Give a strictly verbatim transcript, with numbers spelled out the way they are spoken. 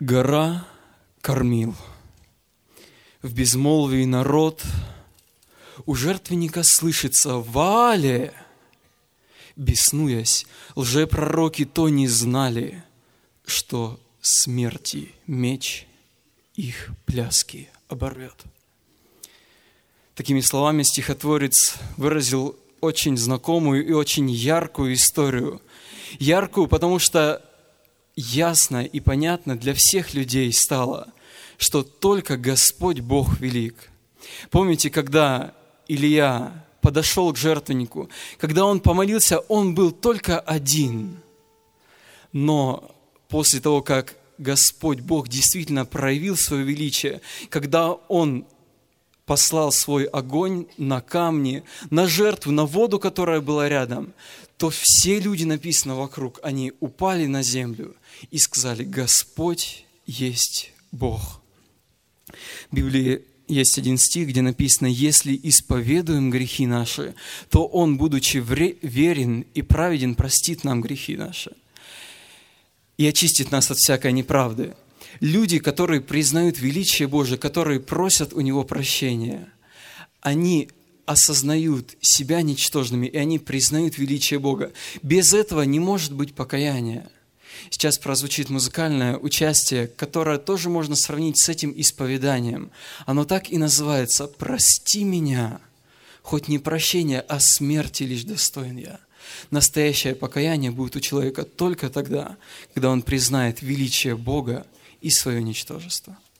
Гора кормил, в безмолвии народ, у жертвенника слышится «Ваале!» Беснуясь, лжепророки то не знали, что смерти меч их пляски оборвет. Такими словами стихотворец выразил очень знакомую и очень яркую историю. Яркую, потому что ясно и понятно для всех людей стало, что только Господь Бог велик. Помните, когда Илия подошел к жертвеннику, когда он помолился, он был только один. Но после того, как Господь Бог действительно проявил свое величие, когда Он послал свой огонь на камни, на жертву, на воду, которая была рядом, то все люди, написано вокруг, они упали на землю и сказали: «Господь есть Бог». В Библии есть один стих, где написано: «Если исповедуем грехи наши, то Он, будучи верен и праведен, простит нам грехи наши и очистит нас от всякой неправды». Люди, которые признают величие Божие, которые просят у Него прощения, они осознают себя ничтожными, и они признают величие Бога. Без этого не может быть покаяния. Сейчас прозвучит музыкальное участие, которое тоже можно сравнить с этим исповеданием. Оно так и называется: «Прости меня, хоть не прощения, а смерти лишь достоин я». Настоящее покаяние будет у человека только тогда, когда он признает величие Бога и свое ничтожество.